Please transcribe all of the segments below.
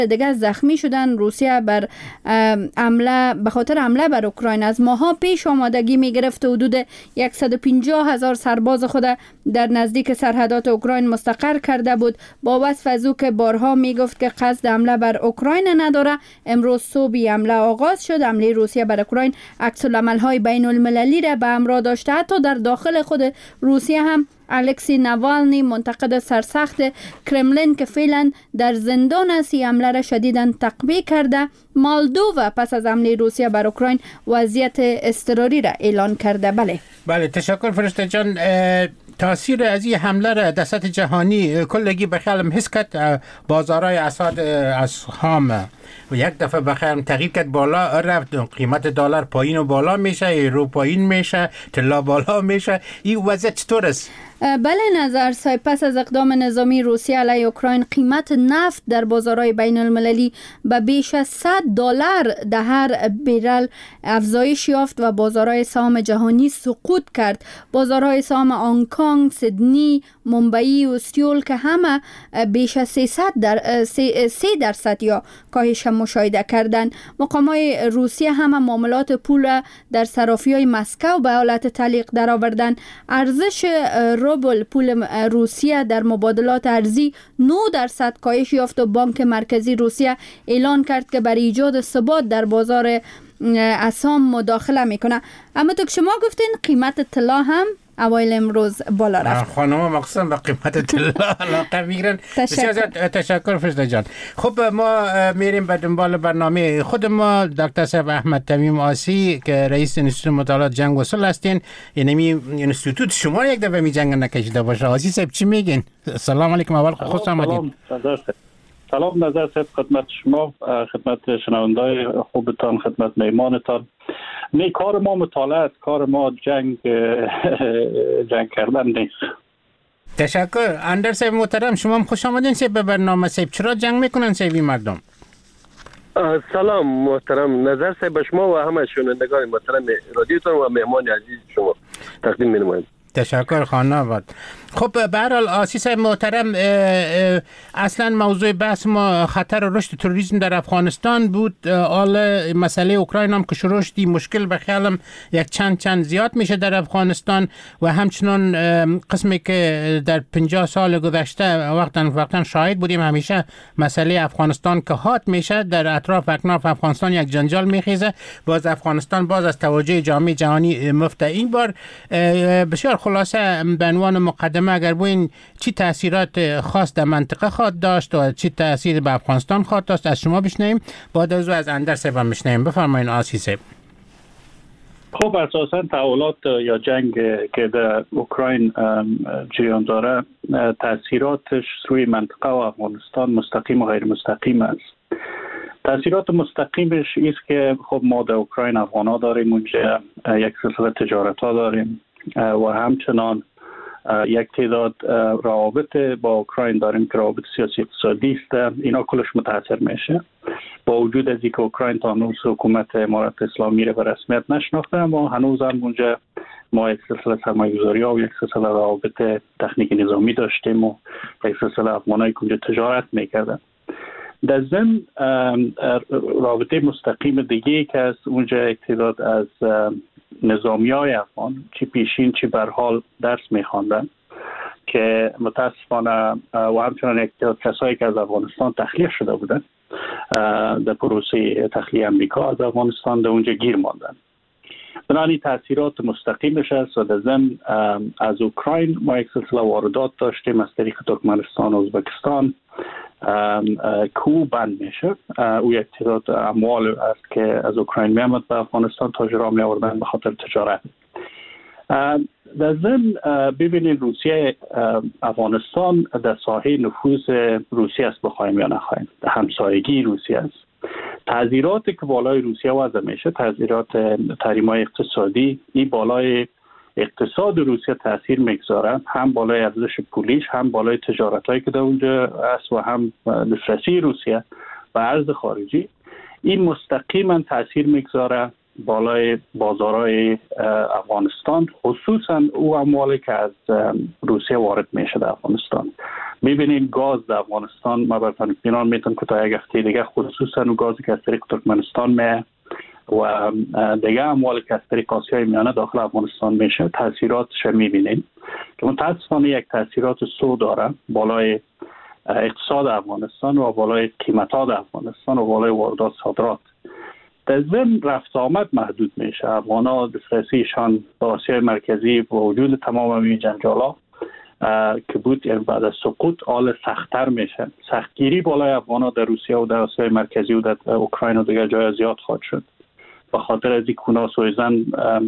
دیگه زخمی شدن. روسیه بر به خاطر حمله بر اوکراین از ماها پیش آمادگی می گرفت و حدود 150,000 سرباز خود در نزدیک سرحدات اوکراین مستقر کرده بود. با وصف از او که بارها می گفت که قصد حمله بر اوکراین نداره، امروز صبح حمله آغاز شد. حمله روسیه بر اوکراین عکس العمل‌های بین المللی را به همراه داشته. حتی در داخل خود روسیه هم الکسی نوالنی، منتقد سرسخت کرملین که فعلا در زندان است، حمله را شدیداً تقویه کرده. مالدووا پس از حمله روسیه بر اوکراین وضعیت اضطراری را اعلان کرده. بله تشکر فرشته جان. تاثیر از این حمله را در سطح جهانی کلگی بخیالم حس کرد. بازارهای اسعار از خام و یک دفعه بخیالم تغییر کرد، بالا رفت، قیمت دلار پایین و بالا میشه، یورو پایین میشه، طلا بالا میشه. این وضع چطور است؟ بله نظر صاحب، پس از اقدام نظامی روسیه علیه اوکراین قیمت نفت در بازارهای بین المللی به بیش از $100 در هر بیرل افزایش یافت و بازارهای سهام جهانی سقوط کرد. بازارهای سهام هنگ کنگ، سیدنی، مومبئی و سیول که همه بیش از 3% یا کاهش مشاهده کردند. مقامات روسیه همه معاملات پول در صرافی‌های مسکو به حالت تعلیق درآوردند. ارزش روبل پول روسیه در مبادلات ارزی 9% کاهش یافت و بانک مرکزی روسیه اعلان کرد که برای ایجاد ثبات در بازار اسهم مداخله میکنه. اما تو که شما گفتین قیمت طلا هم اوایل امروز بالا رفت. خانم مقصد به قیمت طلا علاقه میگیرن. تشکر فرشته جان. خب ما میریم به دنبال برنامه خود ما. دکتر صاحب احمد تمیم آسی که رئیس انستیتوت مطالعات جنگ و صلح هستین. یعنی انستیتوت شما یک دفعه می جنگ نکشیده باشه. آسی صاحب چی میگین؟ سلام علیکم. اول خوش آمدید. سلام نظر صاحب، خدمت شما، خدمت شنوندای خوبتان، خدمت میمانتان. کار ما مطالعات، کار ما جنگ کردن نیست. تشکر. اندر صاحب محترم، شما هم خوش آمدین صاحب به برنامه صاحب. چرا جنگ میکنن صاحب مردم؟ سلام محترم نظر صاحب، به شما و همه شنوندگان محترم رادیوتون و مهمان عزیز شما تقدیم می‌نمایم. تشکر خانم. خب به هر حال آسی صاحب محترم، اصلا موضوع بحث ما خطر رشد تروریسم در افغانستان بود. حال مسئله اوکراین هم که شروع شدی، مشکل به خیالم یک چند زیاد میشه در افغانستان و همچنان قسمی که در 50 سال گذشته وقتا شاهد بودیم، همیشه مسئله افغانستان که هات میشه، در اطراف اکناف افغانستان یک جنجال میخیزه، باز افغانستان باز از توجه جامعه جهانی مفته. این بار بسیار خلاصه به عنوان مقدمه اگر بوین چی تاثیرات خاص در منطقه خواهد داشت و چی تاثیر به افغانستان خواهد داشت از شما بشنویم، بعد از اندر صاحب بشنویم. بفرمایید آسی صاحب. خب اساسا تحولات یا جنگ که در اوکراین جریان داره، تاثیراتش روی منطقه و افغانستان مستقیم و غیر مستقیم است. تاثیرات مستقیمش است که خب ما در اوکراین افغانا داریم، اونجا یک سلسله تجارت ها داریم و همچنان یک تعداد روابط با اوکراین داریم که روابط سیاسی اقتصادی است. اینا کلش متاثر میشه. با وجود از اینکه اوکراین تا هنوز حکومت امارت اسلامی را به رسمیت نشناخته، اما هنوز هم اونجا ما یک سلسله سرمایه‌گذاری ها و یک سلسله روابط تکنیک نظامی داشتیم و یک سلسله افغانایی که اونجا تجارت میکردن. در ضمن رابطه مستقیم دیگه که از اونجا یک تعداد از نظامیای افغان، چی پیشین چی برحال درس میخواندن که متاسفانه و همچنان یک تعداد کسایی که از افغانستان تخلیه شده بودن در پروسه تخلیه امریکا از افغانستان در اونجا گیر ماندن. بنابراین تاثیرات مستقیمش است و در ضمن از اوکراین ما یک سلسله واردات داشتیم از طریق ترکمنستان و ازبکستان کو بند میشه. او یک تعداد اموال است که از اوکراین میامد به افغانستان تاجرها می آوردن به خاطر تجارت. در ضمن ببینید روسیه افغانستان در ساحه نفوذ روسیه است، بخوایم یا نخوایم همسایگی روسیه است. تحذیراتی که بالای روسیه وضع میشه، تحذیرات تحریم‌های اقتصادی، این بالای اقتصاد روسیه تاثیر میگذاره، هم بالای ارزش پولیش، هم بالای تجارتایی که در اونجا است و هم دسترسی روسیه به ارز خارجی. این مستقیما تاثیر میگذاره بالای بازارهای افغانستان، خصوصا او اموالی که از روسیه وارد میشه در افغانستان. میبینیم گاز در افغانستان ما برای پیمان میتونم که تا یک هفته دیگه خصوصا گازی که از طریق ترکمنستان می و دیگه اموال که از طریق آسیای میانه داخل افغانستان میشه تاثیراتش میبینیم که متاسفانه یک تاثیرات سو داره بالای اقتصاد افغانستان و بالای قیمتات افغانستان و بالای واردات صادرات. در ضمن رفت آمد محدود میشه. افغانا دسترسیشان به آسیای مرکزی با وجود تمام این جنجالا که بود یعنی بعد از سقوط حال سخت‌تر میشه. سختگیری بالای افغانا در روسیه و در آسیای مرکزی و در اوکراین و دیگر جای زیاد خواهد شد. به خاطر از این کونا سویزن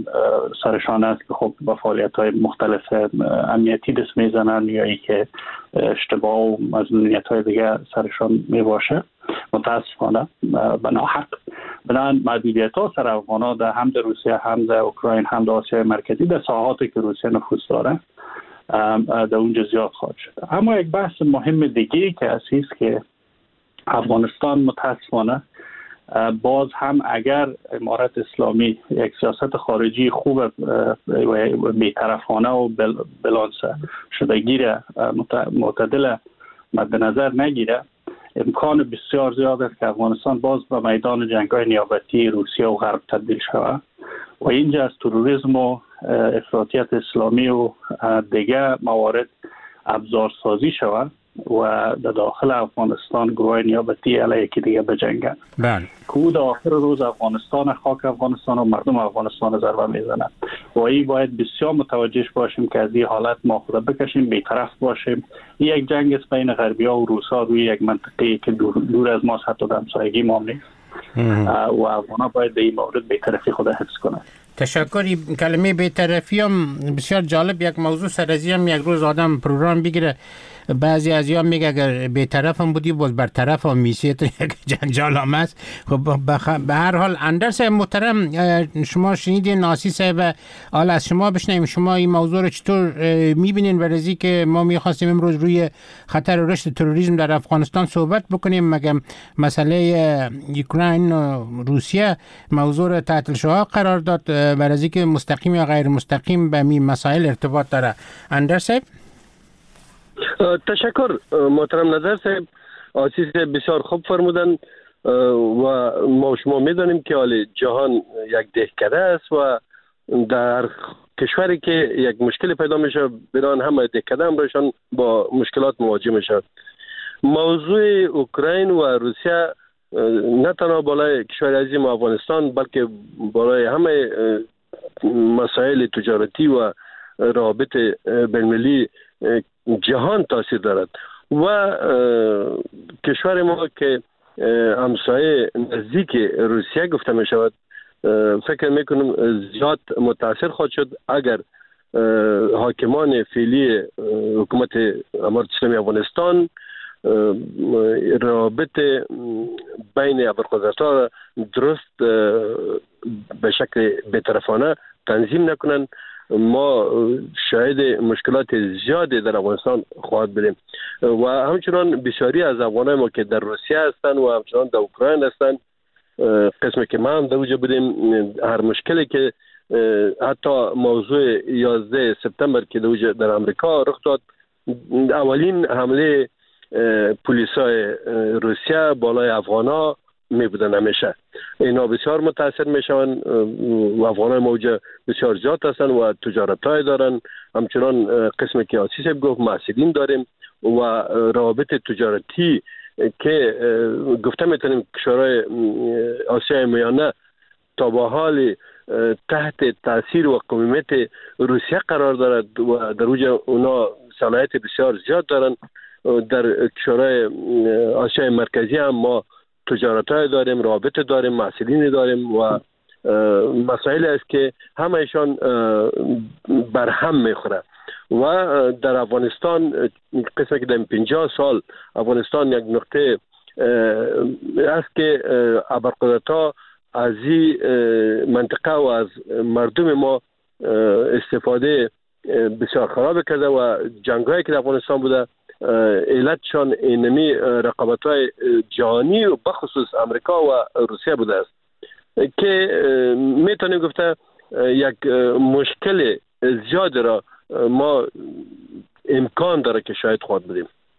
سرشان است که خب با فعالیت‌های مختلف امنیتی دست میزنن یا ای که اشتباه و مظنونیت‌های دیگه سرشان میباشه متاسفانه به ناحق. بنابراین محدودیت‌ها سر افغانا در هم در روسیه هم در اوکراین هم در آسیای مرکزی در ساحاتی که روسیه نفوذ داره در اونجا زیاد خواهد شد. اما یک بحث مهم دیگه که اساس که افغانستان متاسفانه باز هم اگر امارت اسلامی یک سیاست خارجی خوب و بی‌طرفانه و بالانس شدگی معتدل مد نظر نگیره امکان بسیار زیاد است که افغانستان باز به میدان جنگ‌های نیابتی روسیه و غرب تبدیل شود و اینجا از تروریسم و افراطیت اسلامی و دیگه موارد ابزار سازی شود و در داخل افغانستان گروه نیابتی علیه یکی دیگه بجنگن. بله. که در آخر روز افغانستان، خاک افغانستان و مردم افغانستان ضربه میزنن و این باید بسیار متوجه باشیم که از این حالت ما خود بکشیم، بی‌طرف باشیم. این یک جنگ است بین غربی‌ها و روس‌ها روی یک منطقه‌ای که دور از ما حتی در همسایگی ما نیست و افغان‌ها باید به این مورد بی‌طرفی خود حفظ کنند. تشکری. کلمه بی‌طرفی هم بسیار جالب یک موضوع سر از هم یک روز آدم پروگرام بگیره. بعضی از یا میگه اگر بی‌طرف هم بودی باز بر طرف هم میشه تو یک جنجال هم است. خب به هر حال اندرس محترم شما شنیدین ناسی صاحب، حالا از شما بشنیم شما این موضوع رو چطور میبینین؟ ورزی که ما میخواستیم امروز روی خطر رشد تروریسم در افغانستان صحبت بکنیم، مگه مسئله اوکراین و روسیه موضوع رو تحت الشعاع قرار داد، ورزی که مستقیم یا غیر مستقیم به این مسائل ارتباط داره. اندرس صاحب تشکر محترم نظر صاحب، آسیس بسیار خوب فرمودن و ما شما میدانیم که حال جهان یک دهکده است و در کشوری که یک مشکل پیدا میشه بران همه دهکده هم راشان با مشکلات مواجه میشن. موضوع اوکراین و روسیه نه تنها بالای کشور عزیز افغانستان بلکه بالای همه مسائل تجارتی و روابط بین‌المللی جهان تاثیر دارد و کشور ما که همسایه نزدیک روسیه گفته می شود فکر می کنم زیاد متاثر خواهد شد اگر حاکمان فعلی حکومت امارت اسلامی افغانستان روابط بین ابرقدرت‌ها درست به شکل بی‌طرفانه تنظیم نکنند. ما شاهد مشکلات زیادی در افغانستان خواهد بودیم و همچنان بسیاری از افغانای ما که در روسیه هستند و همچنان در اوکراین هستند، قسمی که ما هم در اونجا بودیم، هر مشکلی که حتی موضوع 11 سپتامبر که در امریکا رخ داد، اولین حمله پلیسای روسیه بالای افغانا می بودن همیشه. اینا بسیار متاثر می شوند و افغانای موجه بسیار زیاد هستند و تجارتای دارن. همچنان قسمی که آسیس گفت محصولین داریم و روابط تجارتی که گفته میتونیم کشورهای آسیای میانه تا به حال تحت تاثیر و قومیت روسیه قرار دارد و در اوج اونا صلاحیت بسیار زیاد دارن. در کشورهای آسیای مرکزی هم ما تجارتای داریم، روابط داریم، محصولین داریم و مسائل است که همهشان بر هم میخوره و در افغانستان قسمی که در 50 سال افغانستان یک نقطه است که ابرقدرت‌ها از این منطقه و از مردم ما استفاده بسیار خراب کرده و جنگایی که در افغانستان بوده علتشان اینمی رقابت‌های جهانی و بخصوص امریکا و روسیه بوده است که میتونیم گفته یک مشکل زیاد را ما امکان داره که شاید خواهد بودیم.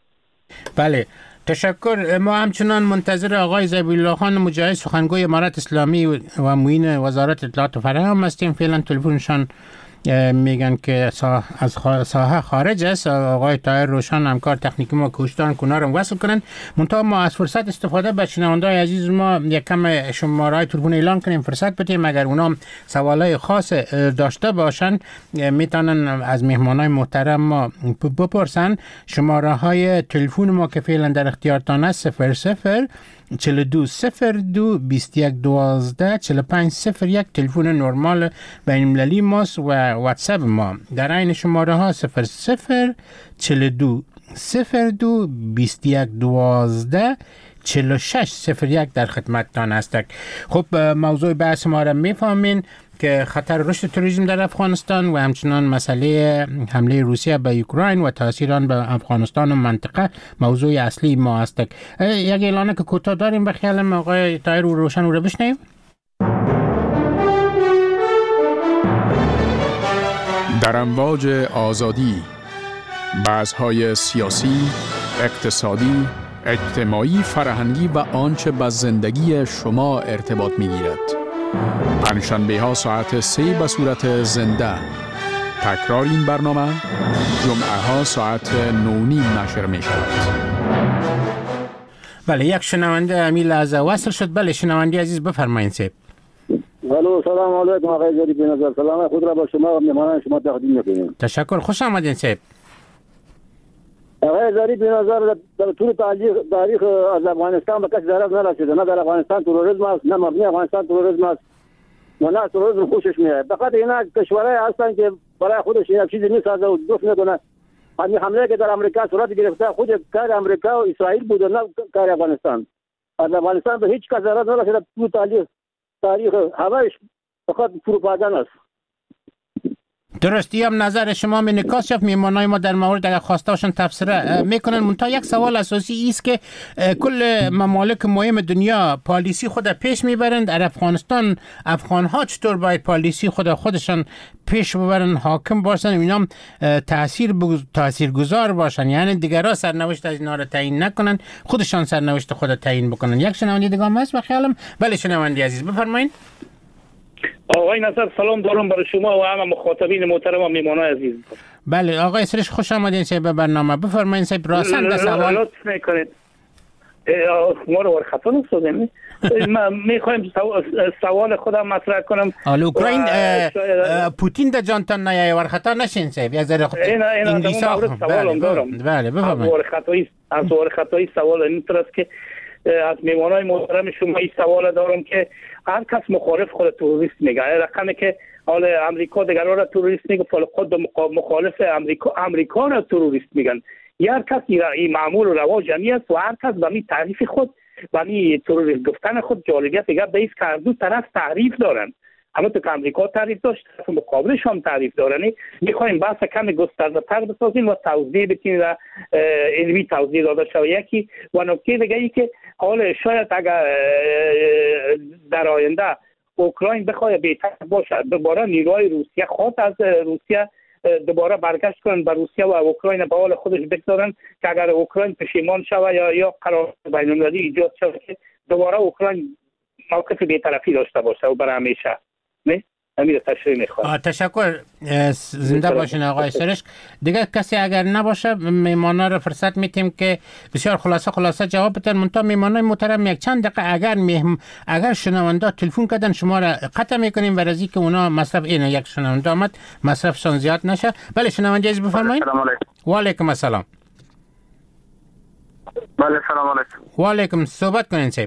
بله تشکر. ما همچنان منتظر آقای ذبیحالله خان مجاهد سخنگوی امارت اسلامی و معین وزارت اطلاعات و فرهنگ هستیم. فعلا تلفنشان میگن که از ساحه خارج است. آقای طاهر روشن همکار تکنیکی ما کوشتن کنار رو وصل کنن. منتها ما از فرصت استفاده به شنونده‌های عزیز ما یک کم شماره‌های تلفن اعلان کنیم، فرصت بدیم اگر اونا سوالای خاص داشته باشن میتونن از مهمانای محترم ما بپرسن. شماره‌های تلفن ما که فعلا در اختیارتان است 00 42 02 21 12 45 01 تلفن نرمال بین المللی ماست و واتساپ ما در این شماره ها 00 42 02 21 12 46 01 در خدمتتان است. خب موضوع بحث ما را میفهمین که خطر رشد تروریسم در افغانستان و همچنان مسئله حمله روسیه به اوکراین و تاثیر آن به افغانستان و منطقه موضوع اصلی ما است. یک اعلانه که کوتاه داریم به خیال آقای طاهر روشن رو بشنویم. در امواج آزادی، بحث‌های سیاسی، اقتصادی، اجتماعی، فرهنگی و آنچه به زندگی شما ارتباط می‌گیرد. پنجشنبه ها ساعت 3 به صورت زنده. تکرار این برنامه جمعه ها ساعت 9:30 نشر می شود. بله یک شنونده امیل از وصل شد. بله شنونده عزیز بفرمایید سیب. الو سلام علیکم آقای ظریف بنظر. سلام خود را با شما و مهمانان شما تقدیم می‌کنیم. تشکر، خوش آمدین سیب. آقای ظریف بنظر در طول تاریخ از افغانستان به کسی ضرر نرسیده. نه در افغانستان تروریسم است، نه مبنی افغانستان تروریسم است، و نه تروریسم خوشش میاد. فقط اینا کشورهای هستن که برای خودش یک چیزی میسازه و دوست میکنه. همین حمله که در امریکا صورت گرفته خود کار امریکا و اسرائیل بود، نه کار افغانستان. از افغانستان به هیچ کس ضرر نرسیده. طول تاریخ همش فقط پروپاگاند است. درستی هم نظر شما می نکاس شد. میمانای ما در مورد اگر خواستاشون تفسیره میکنن. منتها یک سوال اساسی است که کل ممالک مهم دنیا پالیسی خود پیش میبرند. در افغانستان افغانها چطور باید پالیسی خودشان پیش ببرن، حاکم باشن، اینا تاثیرگذار باشن، یعنی دیگرها سرنوشت از اینا رو تعیین نکنن، خودشان سرنوشت خود تعیین بکنن. یک شنونده دیگه هم هست بخیالم. بله شنونده عزیز بفرمایید. آقای نصر سلام دارم برای شما و همه مخاطبین محترم و میهمانان عزیز. بله آقای سرش خوش آمدین سه به برنامه. بفرمایید سه راسند سوال. لطف میکنید. ما رو خطا نستادیم. ما میخوایم سوال خودم مطرح کنم. اوکراین پوتین در جانتان نیای ور خطا نشین سه. یک ذره انگلیسا سوالم دارم. بله بفرمایید. از خطایی سوال اینطور است که از میهمانای محترم شما این سوال دارم که هر کس مخالف خود تروریست میگه. رقمی که حال امریکا دیگران را تروریست میگه، خود مخالف امریکا را تروریست میگن. هر کس این معمول و رواج است و هر کس به می تعریف خود و می تروریست گفتن خود جالبیت دیگه به است که هر دو طرف تعریف دارن. اما تو که امریکا تعریف داشت، طرف مقابلش هم تعریف دارن. میخوایم بحث کم گسترده‌تر بسازیم و توضیح بدیم و علمی توضیح داده شود. یکی و نکته دیگه ای که حال شاید اگر در آینده اوکراین بخواد بهتر باشه، دوباره نیروهای روسیه خود از روسیه دوباره برگشت کنن به روسیه و اوکراین به حال خودش بگذارن که اگر اوکراین پشیمان شود یا قرار بین‌المللی ایجاد شود که دوباره اوکراین موقف بی‌طرفی داشته باشه و برای همیشه. نه امیر تشریح میخوام. تشکر، زنده باشین آقای سرشک. دیگه کسی اگر نباشه میمانا رو فرصت میتیم که بسیار خلاصه جواب بدن. منتها میمانای محترم یک چند دقیقه اگر شنونده تلفن کردن شما را قطع میکنیم ورزی که اونا مصرف اینه یک شنونده آمد مصرفشان زیاد نشه. بله شنونده عزیز بفرمایید. سلام علیکم. و علیکم السلام. بله سلام علیکم. و علیکم، صحبت کنین صاحب.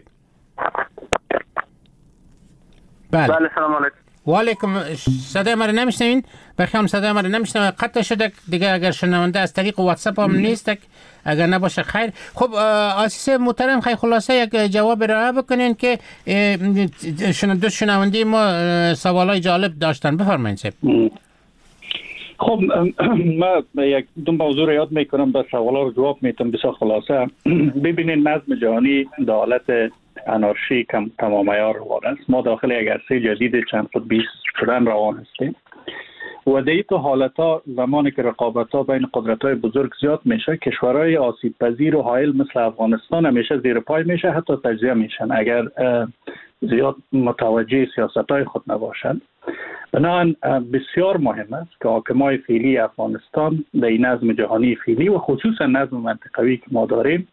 بله سلام علیکم. و علیکم، صدای ما رو نمیشنوین؟ بخیام صدای ما رو نمیشنوین، قطع شده دیگه. اگر شنونده از طریق واتساپ هم نیست اگر نباشه خیر. خب آسیس محترم خیلی خلاصه یک جواب ارائه بکنین که دو شنونده ما سوالای جالب داشتن. بفرمایید صاحب. خب ما یک دو موضوع رو یاد میکنم، در سوالا رو جواب میتونم بسیار خلاصه. ببینید نظم جهانی در حالت انارشی کم تمام عیار روان است. ما داخل یک عرصه جدید چند قطبی شدن روان هستیم و در این حالتا زمانی که رقابت‌ها بین قدرت‌های بزرگ زیاد میشه، کشورهای آسیب پذیر و حائل مثل افغانستان همیشه زیر پای میشه، حتی تجزیه میشن اگر زیاد متوجه سیاست‌های خود نباشند. بنابراین بسیار مهم است که حاکمای فعلی افغانستان در این نظم جهانی فعلی و خصوصا نظم منطقوی که ما داریم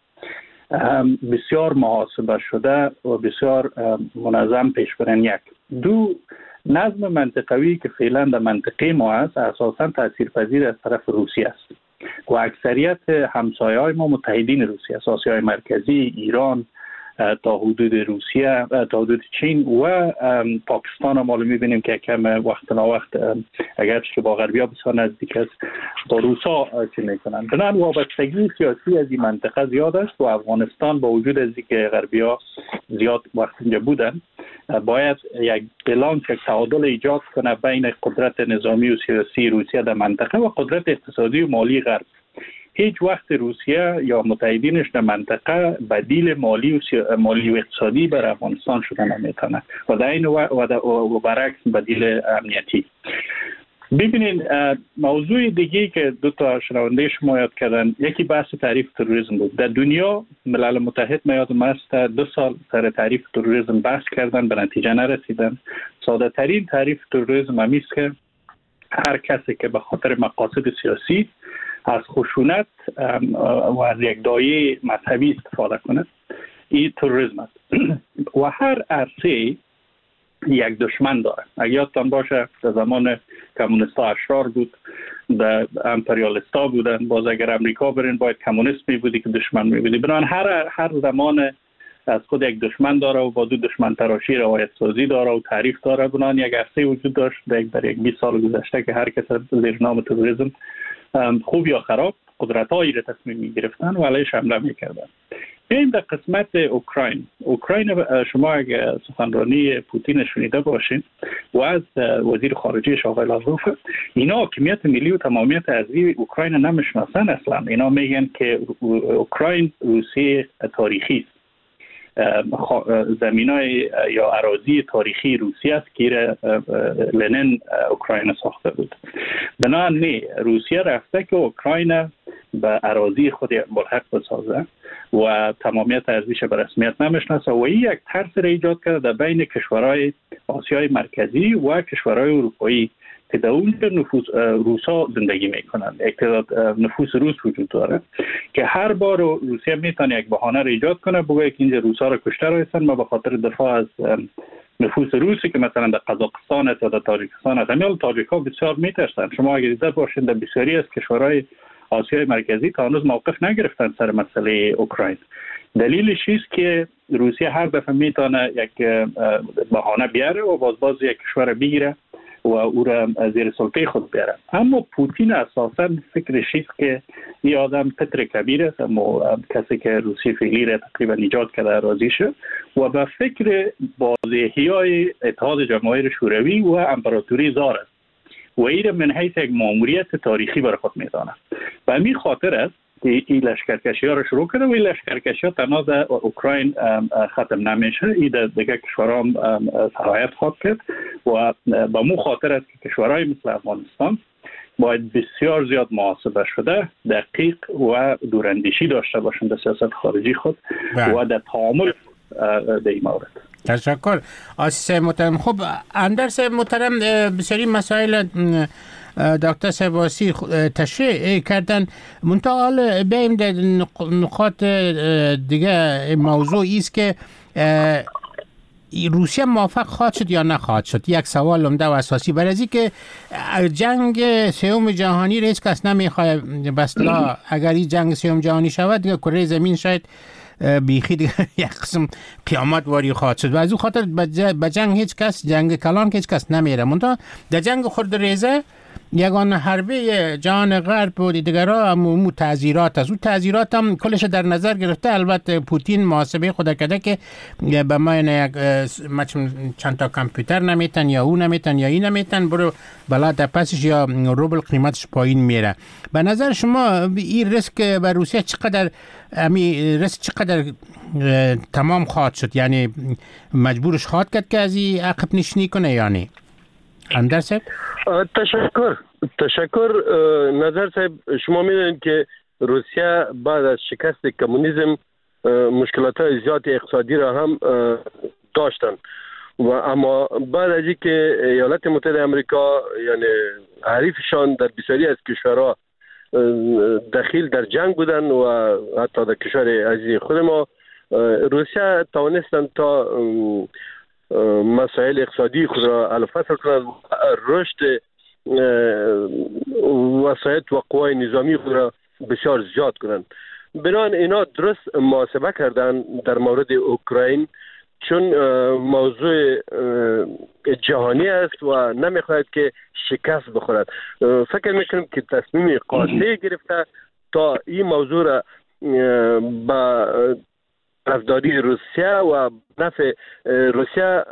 بسیار محاسبه شده و بسیار منظم پیش برن. یک دو، نظم منطقوی که فعلا در منطقه ما است اساسا تاثیرپذیر از طرف روسیه است و اکثریت همسایه‌های ما متحدین روسیه است. آسیای مرکزی، ایران تا حدود روسیه، تا حدود چین و پاکستان هم حالا می‌بینیم که کم وقت نا وقت اگرچه با غربی‌ها بسیار نزدیک است با روسا چی میکنن. بنابراین وابستگی سیاسی از این منطقه زیاد است و افغانستان با وجود از اینکه غربی‌ها زیاد وقت اینجا بودن باید یک بالانس، یک تعادل ایجاد کنه بین قدرت نظامی و سیاسی روسیه در منطقه و قدرت اقتصادی و مالی غرب. هیچ وقت روسیه یا متحدینش در منطقه بدیل مالی و اقتصادی بر افغانستان شدن نمیتونه و در این و برعکس بدیل امنیتی. ببینید موضوع دیگه که دو تا شنونده شما یاد کردن، یکی بحث تعریف تروریسم بود. در دنیا ملل متحد من یادم است 2 سال سر تعریف تروریسم بحث کردن، به نتیجه نرسیدن. ساده ترین تعریف تروریسم همی است که هر کسی که به خاطر مقاصد سیاسی از خشونت و از یک دایه مذهبی استفاده کند، این تروریسم است. و هر عرصه یک دشمن داره. اگر یادتان باشه در زمان کمونیستا اشرار بود، در امپریالیستا بودن، باز اگر امریکا برین باید کمونیست می بودی که دشمن می بودی. بنابراین هر زمان از خود یک دشمن داره و با دو دشمن تراشی روایت سازی داره و تعریف داره. بنابراین یک عرصه وجود داشت در یک 20 سال گذشته که هر کس زیر نام تروریسم خوب یا خراب قدرت‌هایی را تصمیم می‌گرفتن و علیش حمله می‌کردن. بیاییم در قسمت اوکراین شما اگر سخنرانی پوتین شنیده باشین و از وزیر خارجه آقای لاوروف، اینا حاکمیت ملی و تمامیت ارضی اوکراین نمیشناسن اصلا. اینا میگن که اوکراین روسیه تاریخی است، زمینای یا اراضی تاریخی روسیه است که لنین اوکراین ساخته بود. بنابراین روسیه رفته که اوکراین به اراضی خود ملحق بسازه و تمامیت ارضیش به رسمیت نمیشناسه و این یک ترس را ایجاد کرده در بین کشورهای آسیای مرکزی و کشورهای اروپایی که در اونجا روسا زندگی میکنند. اقتضاد نفوس روس وجود داره که هر بار روسیه میتونه یک بهانه را ایجاد کنه بگه که اینجا روسا را کشته رایستن، ما به خاطر دفاع از نفوس روسی که مثلا در قزاقستان یا در تاجیکستان هست. همین تاجیک‌ها بسیار میترسن. شما اگر دیده باشین در بسیاری از کشورهای آسیای مرکزی تا هنوز موقف نگرفتن سر مسئله اوکراین. دلیلش است که روسیه هر دفعه میتونه یک بهانه بیاره و باز یک کشور بگیره و او را زیر سلطه خود بیاره. اما پوتین اساسا فکرش است که این آدم پتر کبیر است، اما کسی که روسیه فعلی را تقریبا ایجاد کرده اراضی شد و به فکر بازی‌های اتحاد جماهیر شوروی و امپراتوری زار است و این من حیث یک ماموریت تاریخی برای خود میدانه. و همین خاطر است که این لشکرکشی ها را شروع کرده و این لشکرکشی ها تنها در اوکراین ختم نمیشه، این دیگه کشورها هم سرایت خواهد کرد و با مو خاطر است که کشورهای مثل افغانستان باید بسیار زیاد محاسبه شده، دقیق و دوراندیشی داشته باشند در سیاست خارجی خود و در تعامل در این مورد. تشکر آسیس محترم. خب اندرس محترم بسیاری مسائل دکتر سباسی تشریح کردن. منتها بیایم در نقاط دیگه موضوع است که روسیه موافق خواهد شد یا نخواهد شد. یک سوال عمده و اساسی برای از اینکه جنگ سوم جهانی را هیچ کس نمیخواد. بسلا اگر این جنگ سوم جهانی شود دیگه کره زمین شاید بیخی دیگه یک قسم قیامت واری خواهد شد و از او خاطر به جنگ هیچ کس، جنگ کلان هیچ کس نمیره. منتها در جنگ خرد ریزه یگان حربه جهان غرب و دیگرها هم تعذیرات است. اون تعذیرات هم کلش در نظر گرفته. البته پوتین محاسبه خود کرده که به ما یک چند تا کامپیوتر نمیتن یا اون نمیتن یا این نمیتن، برو بالا در پسش یا روبل قیمتش پایین میره. به نظر شما این ریسک بر روسیه چقدر تمام خواهد شد؟ یعنی مجبورش خواهد کرد که از این عقب نشینی کنه یا نه؟ اندرس؟ تشکر نظر صاحب. شما میدونید که روسیه بعد از شکست کمونیسم مشکلات زیاد اقتصادی را هم داشتن و اما بعد از اینکه ایالات متحده آمریکا یعنی حریفشان در بسیاری از کشورها دخیل در جنگ بودن و حتی در کشور عزیز خود ما، روسیه توانستند تا مسائل اقتصادی خود را حل فصل کنند، رشد وسایط و قوای نظامی خود را بسیار زیاد کنند. بنابراین اینا درست محاسبه کردن در مورد اوکراین، چون موضوع جهانی است و نمیخواهد که شکست بخورد. فکر میکنم که تصمیم قاطع گرفته تا این موضوع را با طرفداری روسیه و نفع روسیه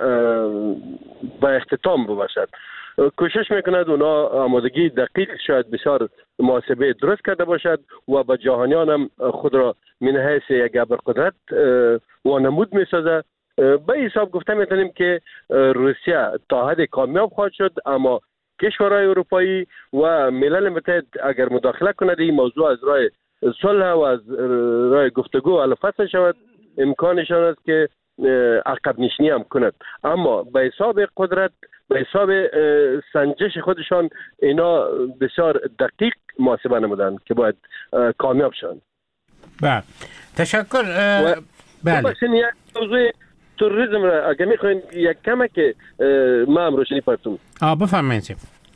به اختتام بباشد. کوشش میکند اونا آمادگی دقیق شاید بسیار محاسبه درست کرده باشد و با جهانیان هم خود را من حیث یک ابرقدرت وانمود میسازد. به حساب گفته میتونیم که روسیه تا حد کامیاب خواهد شد، اما کشورهای اروپایی و ملل متحد اگر مداخله کند این موضوع از راه صلح و از راه گفتگو حل فصل شود، امکانشان است که عقب نشینی هم کند. اما به حساب قدرت، به حساب سنجش خودشان اینا بسیار دقیق محاسبه نمودند که باید کامیاب شوند. بله تشکر. بله یک موضوع تروریسم را اگه میخواین یک کمه که ما هم روشنی پرتون بفرمایید.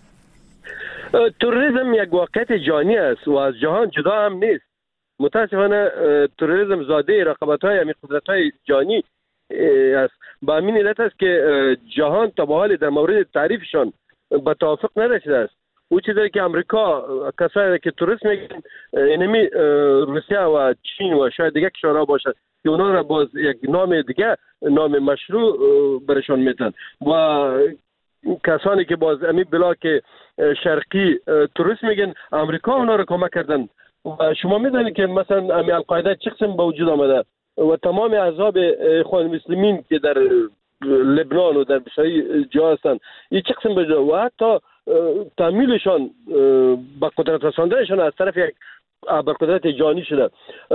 تروریسم یک واقعیت جهانی است و از جهان جدا هم نیست. متاسفانه تروریسم زاده رقابت‌های همین قدرت‌های جهانی است. با همین علت است که جهان تا به حال در مورد تعریفشان به توافق نرسیده است. او چیزی که امریکا کسایی که تروریسم میگن اینمی روسیه و چین و شاید دیگه کشورها باشد که اونا را باز یک نام دیگه، نام مشروع برشان میتن و کسانی که باز امی بلاک شرقی تروریسم میگن امریکا اونا را کمک کردن. و شما میدونید که مثلا امی القاعده چه قسم به وجود آمده و تمام احزاب اخوان المسلمین که در لبنان و در بسیاری جا هستند این چه قسم به و حتی تمویلشان به قدرت رساندنشان از طرف یک ابرقدرت جهانی شده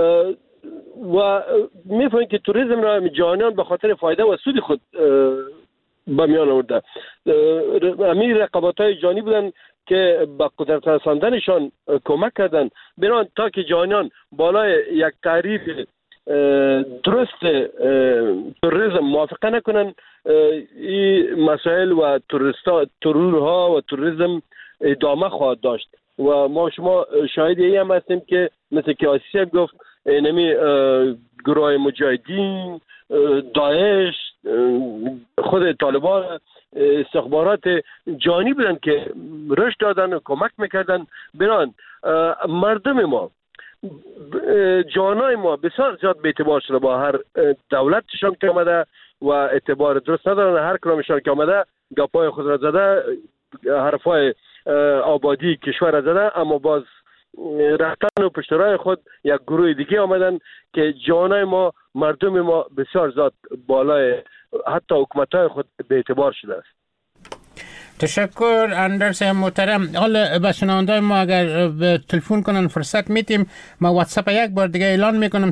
و میفهمید که توریسم را جهانیان به خاطر فایده و سود خود به میان آورده. همین رقابت‌های جهانی بودن که به قدرت رساندنشان کمک کردن. بنابراین تا که جهانیان بالای یک تعریف درست تروریسم موافقه نکنن، این مسائل و ترورها و تروریسم ادامه خواهد داشت و ما شما شاهد این هم هستیم که مثل که آسیب گفت نمی گروه مجاهدین، داعش، خود طالبان، استخبارات جهانی بودن که رشد دادن و کمک میکردن. بنان مردم ما، جوانای ما بسیار زیاد به اعتبار شده با هر دولتشان که آمده و اعتبار درست ندارن. هر کلامشان که آمده گپای خود را زده، حرفای آبادی کشور را زده، اما باز رفتن و پشترهای خود یک گروه دیگه آمدن که جوانای ما، مردم ما بسیار زیاد بالای حتی حکومت‌های خود به اعتبار شده است. تشکر اندرس محترم. حالا به شنوندای ما اگر تلفن کنن فرصت میتیم، ما واتساپ یک بار دیگه اعلان میکنم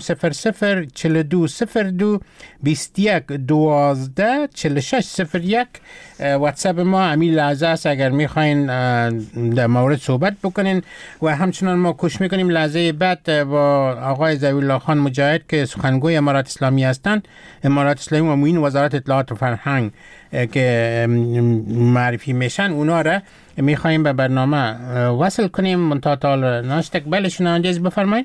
004202 21 12 46 01. واتساپ ما همین لحظه است اگر میخواین در مورد صحبت بکنین و همچنان ما کوشش میکنیم لحظه بعد با آقای ضوی‌الله خان مجاهد که سخنگوی امارات اسلامی هستند، امارات اسلامی و معین وزارت اطلاعات و فرهنگ که معرفی میشن، اونا را میخوایم به برنامه وصل کنیم. منتها تا ناشتقبلشون انجاز بفرمایید.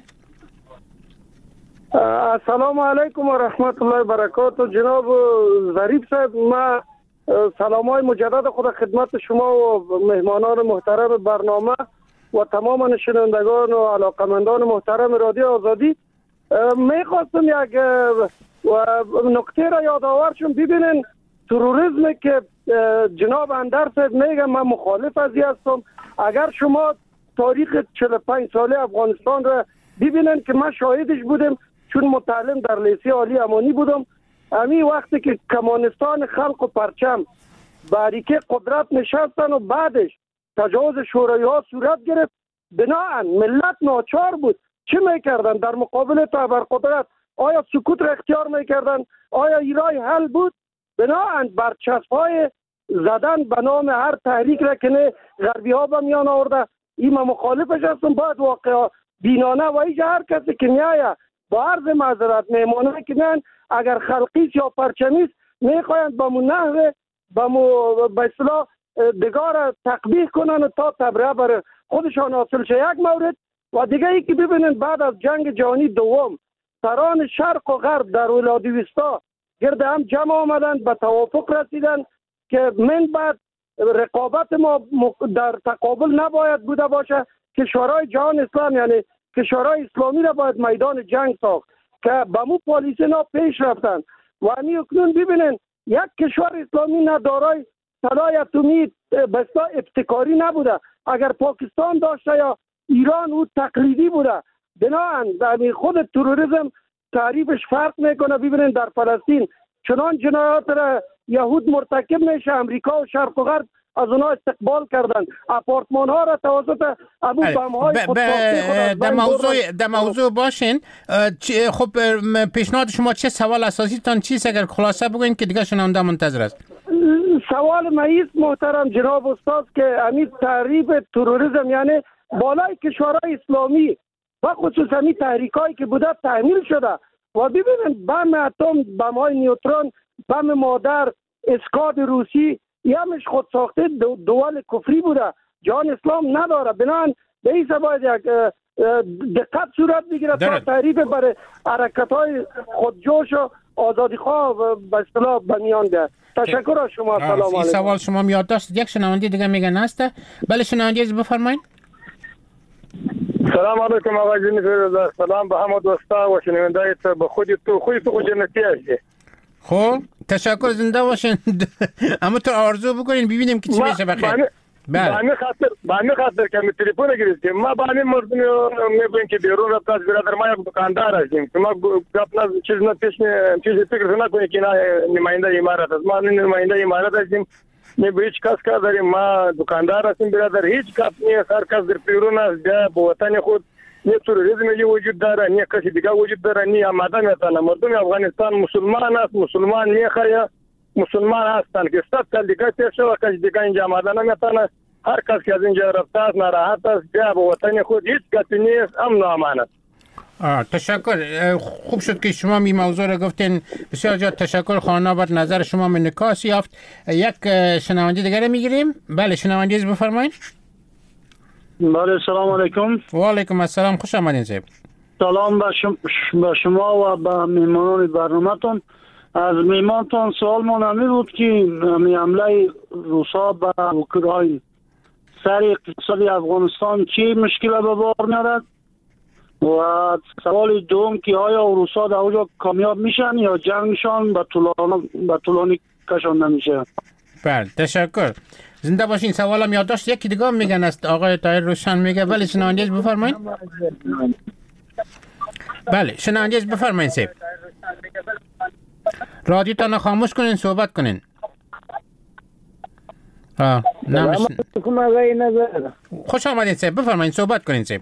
السلام علیکم و رحمت الله و برکاته. جناب ظریف صاحب، ما سلامای مجدد خود خدمت شما و مهمانان محترم برنامه و تمام شنوندگان و علاقمندان محترم رادیو آزادی. میخواستم یک نکته را یادآور شم. ببینین تروریسم که جناب اندر صاحب میگه، من مخالف ازی هستم. اگر شما تاریخ 45 ساله افغانستان را ببینن که من شاهدش بودم، چون متعلم در لیسه عالی امانی بودم، همین وقتی که کمانستان خلق و پرچم باریکه قدرت نشستن و بعدش تجاوز شوروی ها صورت گرفت. بناهن ملت ناچار بود چه میکردن در مقابل ابرقدرت؟ آیا سکوت را اختیار میکردن؟ آیا ایرای حل بود؟ بناهن برچسب‌های زدن به نام هر تحریک را که نه غربی ها به میان آورده، این من مخالفش هستم. باید واقعا بینانه و ایجا هر کسی که میایه با عرض معذرت میمانه که نه اگر خلقیست یا پرچمیست میخواهند به مو نحوه به اصطلاح دگار تقبیح کنن تا تبرئه بر خودشان حاصل شه. یک مورد و دیگه ای که ببینن بعد از جنگ جهانی دوم سران شرق و غرب در ولادیوستا گرد هم جمع آمدند، به توافق رسیدن که من بعد رقابت ما در تقابل نباید بوده باشه. کشورهای جهان اسلام یعنی کشورهای اسلامی را باید میدان جنگ ساخت که به مو پالیسی نا پیش رفتن و همی اکنون ببینن یک کشور اسلامی ندارای سلاح اتمی بسیار ابتکاری نبوده. اگر پاکستان داشته یا ایران او تقلیدی بوده. بناهن در خود تروریسم تعریفش فرق میکنه. ببینن در فلسطین چنان جنایات را یهود مرتکب میشه، امریکا و شرق و غرب از اونها استقبال کردن، آپارتمان ها را توسط ابو بم های در موضوع باشین. خب پیشنهاد شما چه سوال اساسی تان چیست؟ اگر خلاصه بگوین که دیگه شنونده منتظر است. سوال مایست محترم جناب استاد که همین تعریف تروریسم یعنی بالای کشورهای اسلامی و خصوصا همین تحریکایی که بوده تحمیل شده و ببینن بم اتم، بم های نیوترون، بم مادر، اسکاد روسی یمش خود ساخته دول کفری بوده، جهان اسلام نداره. بنان به این باید یک دقت صورت بگیره تا تعریف برای حرکت های خودجوش و آزادی خواه به اصطلاح بمیان ده. تشکر از شما. سلام علیکم. این سوال شما میاد داشت. یک شنونده دیگه میگن هسته. بله شنونده از بفرمایید. سلام علیکم آقای جنیفر. سلام به همه دوستا و شنوندای به خودی تو جنتی هستی. خب تشکر، زنده باشین. اما تو آرزو بکنین ببینیم که چی میشه بخیر. بله خاطر که می تلفن گرفتیم ما بانی مردم میگوین که بیرون رفت از برادر ما یک دکاندار هستیم که ما گفتن چیز فکر نکنیم که نماینده امارات است. ما نماینده امارات هستیم، نه به هیچ کس کار داریم. ما دکاندار هستیم برادر، هیچ کس نیست. هر کس در بیرون است به وطن خود نه تروریسم وجود داره، نه کسی دیگه وجود داره، نه آماده میتونه. مردم افغانستان مسلمان است، مسلمان نیخه مسلمان هستند که 100 سال دیگه تیر شده کسی دیگه اینجا آماده نمیتونه. هر کس که از اینجا رفته است ناراحت است، بیا به وطن خود هیچ کسی نیست، امن و امان است. تشکر. خوب شد که شما می موضوع را گفتین. بسیار زیاد تشکر. خانابت نظر شما من نکاس یافت. یک شنونده دیگر میگیریم. بله شنونده از بفرمایید. بله سلام علیکم. و علیکم السلام، خوش آمدین صاحب. سلام به شما و به میهمانان برنامه‌تون. از میهمانتون سوال منمی بود که حمله روسا به اوکراین سر اقتصاد افغانستان چی مشکل به بار میارد؟ و سوال دوم که آیا روسا در اونجا کامیاب میشن یا جنگشان به طولانی کشانده میشه؟ بله تشکر، زنده باشین. سوالم یادداشت یکی دیگه میگن است. آقای طاهر روشن میگه. ولی شنونده‌اش بفرمایید. بله شنونده‌اش بفرمایید صاحب. رادیوتون خاموش کنین، صحبت کنین. خوش آمدین صاحب، بفرمایید صحبت کنین صاحب.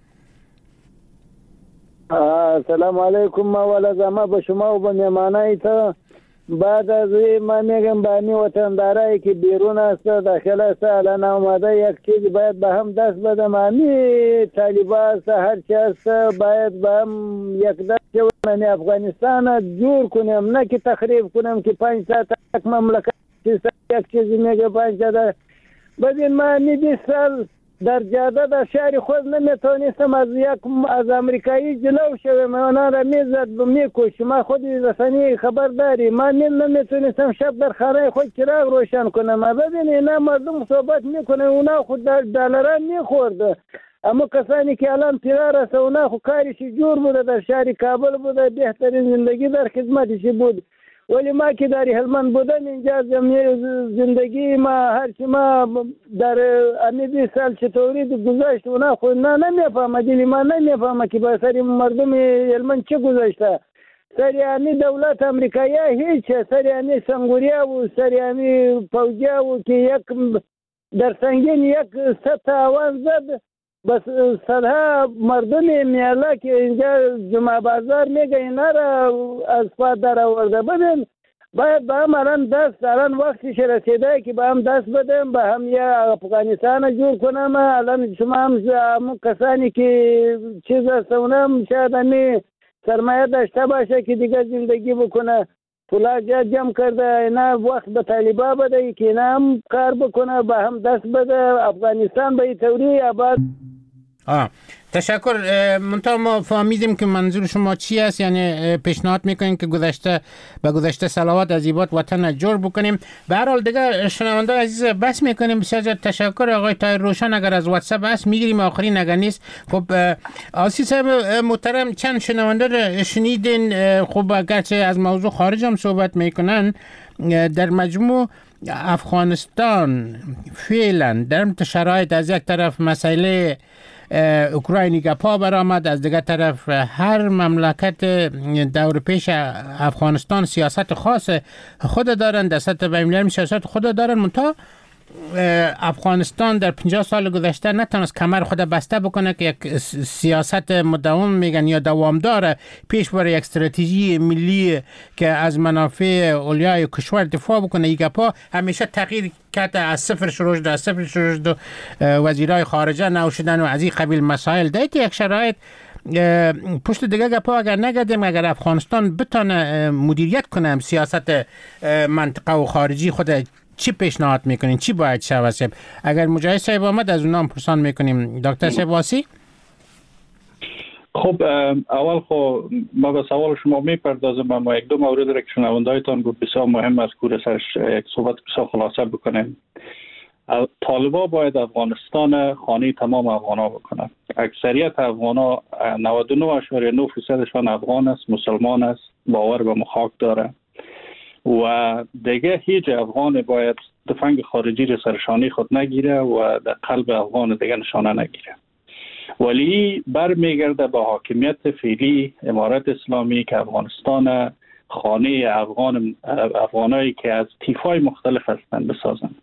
سلام علیکم مولا به شما و به مهمانای تا. بعد از ما میگم به می وطندارایی که بیرون است داخل است الان آمده یک چیز باید به هم دست بدم. همی طالبا است هر چی است باید به هم یک دست شویم، افغانستان جور کنیم، نه که تخریب کنیم که 5 ساعت یک مملکت یک چیزی میگه 5 ساعت. ببین ما 20 سال در جاده در شهر خود نمیتونستم از امریکایی جلو شوم، اونا را میزد میکش. ما خود رسانه خبر داری، ما نمیتونستم شب در خانه خود چراغ روشن کنم. ببین اینا مردم صحبت میکنه، اونا خود در دلاران میخورد. اما کسانی که الان فرار است اونا خود کارش جور بوده، در شهر کابل بوده، بهترین زندگی در خدمتش بود. ولی ما که در هلمند بودن اینجا زندگی ما هرچی ما در 20 سال چطوری گذشت اونا خود نمیفهمه، دلی ما نمیفهمه که با سری مردم هلمند چه گذشته. سری همی دولت امریکایی هیچ، سری همی سنگوریا و سری همی فوجیا و که در سنگین یک ست آوان زد، بس صدها مردم میاله که اینجا جمعه بازار میگه اینا را از پا در آورده. ببین باید به هم الان وقتش رسیده که به هم دست بدیم، به هم یه افغانستان جور کنم. الان شما هم کسانی که چیز هستونم شاید همی سرمایه داشته باشه که دیگه زندگی بکنه، پولا جمع کرده، اینا وقت به طالبا بده که اینا هم کار بکنه، به هم دست بده، افغانستان به این طوری آباد. تشکر. منتها ما فهمیدیم که منظور شما چی است، یعنی پیشنهاد میکنیم که به گذشته صلوات از ایبات وطن جور بکنیم. به هر حال دیگه شنونده عزیز بس میکنیم. بسیار زیاد تشکر آقای طاهر روشن. اگر از واتساپ بس میگیریم آخرین اگر نیست. خب آسی صاحب محترم، چند شنونده رو شنیدین. خب اگرچه از موضوع خارج هم صحبت میکنن، در مجموع افغانستان فعلا در شرایط از یک طرف مسئله اوکراینی گپا برآمد، از دیگر طرف هر مملکت دور پیش افغانستان سیاست خاص خود دارن، در سطح بین‌المللی سیاست خود دارن. منتها افغانستان در 50 سال گذشته نتونست کمر خود بسته بکنه که یک سیاست مداوم میگن یا دوامدار پیش بر یک استراتژی ملی که از منافع اولیای کشور دفاع بکنه. این گپا همیشه تغییر کرده، از صفر شروع شد، وزیرای خارجه نو شدن و از این قبیل مسائل. در یک شرایط پشت دیگه گپا اگر نگردیم، اگر افغانستان بتونه مدیریت کنه سیاست منطقه و خارجی خود، چی پیشنهاد میکنین؟ چی باید شود؟ اگر مجاهد صاحب آمد از اونام پرسان میکنیم. دکتر صاحب واسی. خب اول خب ما به سوال شما میپردازم، اما یک دو مورد را که شنوندهایتان گفت بسیار مهم است که سرش یک صحبت بسیار خلاصه بکنیم. طالبا باید افغانستان خانه تمام افغانا بکنه. اکثریت افغانا 99.9% افغان است، مسلمان است، باور به مخاک داره و دیگه هیچ افغان باید تفنگ خارجی را سرشانی خود نگیره و در قلب افغان دیگه نشانه نگیره. ولی برمیگرده به حاکمیت فعلی امارت اسلامی که افغانستان خانه افغانایی که از طیف‌های مختلف هستند بسازند.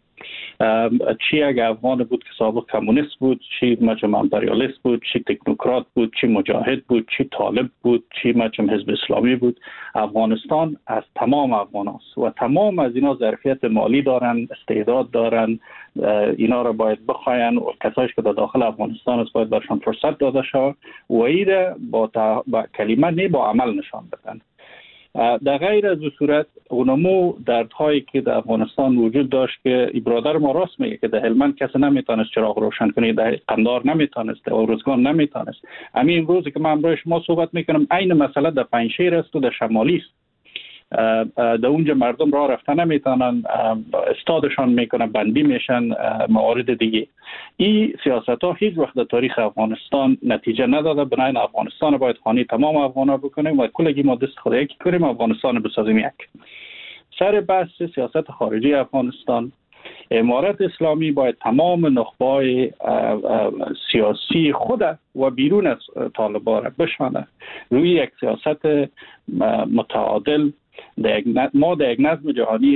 چی اگه افغان بود که سابق کمونیست بود، چی مچم امپریالیست بود، چی تکنوکرات بود، چی مجاهد بود، چی طالب بود، چی مچم حزب اسلامی بود، افغانستان از تمام افغان است و تمام از اینا ظرفیت مالی دارن، استعداد دارن. اینا را باید بخواین و کسایش که در داخل افغانستان است باید برشان فرصت داده شود و ایره با کلمه نه با عمل نشان بدن. در غیر از صورت اونمو دردهایی که در افغانستان وجود داشت که برادر ما راست میگه که در هلمند کسی نمیتونست چراغ روشن کنه، در قندار نمیتونست، در ارزگان نمیتونست. همین امروزی که من امروز شما صحبت میکنم عین مسئله در پنجشیر است و در شمالی است. در اونجا مردم راه رفتن نمیتونن، استادشان میکنن، بندی میشن، موارد دیگه. این سیاست ها هیچ وقت در تاریخ افغانستان نتیجه نداده. بنابراین افغانستان باید خانه تمام افغانا بکنیم و کلگی ما دست خود یکی کنیم، افغانستان بسازیم یک. سر بحث سیاست خارجی افغانستان، امارت اسلامی باید تمام نخبه‌های سیاسی خود و بیرون از طالبان را بشمانه روی یک سیاست متعادل. ما در یک نظم جهانی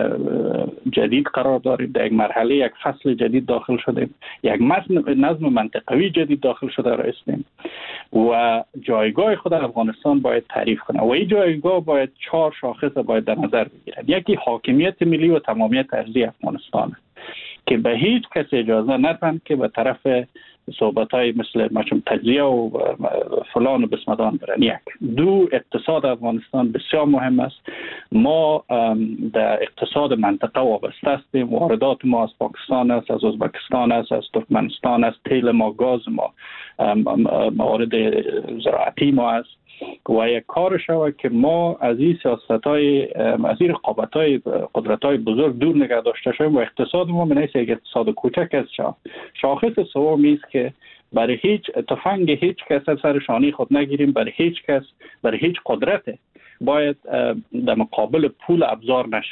جدید قرار داریم، در یک مرحله یک فصل جدید داخل شدیم، یک نظم منطقوی جدید داخل شده رایستیم و جایگاه خود افغانستان باید تعریف کنه و این جایگاه باید 4 شاخص باید در نظر بگیرد. یکی حاکمیت ملی و تمامیت ارضی افغانستان که به هیچ کس اجازه ندن که به طرف صحبت‌های مثل مچم تجزیه و فلان و بسمدان برن. یک. دو، اقتصاد افغانستان بسیار مهم است. ما در اقتصاد منطقه وابسته هستیم. واردات ما از پاکستان است، از ازبکستان است، از ترکمنستان است، تیل ما، گاز ما، موارد زراعتی ما است و یک کار شود که ما از این سیاست‌های از این رقابت‌های قدرت‌های بزرگ دور نگه داشته شویم و اقتصاد ما منیست یک اقتصاد کوچک است. شاخص سومی است که برای هیچ تفنگ هیچ کس سر شانه خود نگیریم، برای هیچ کس، برای هیچ قدرت باید در مقابل پول ابزار نشیم.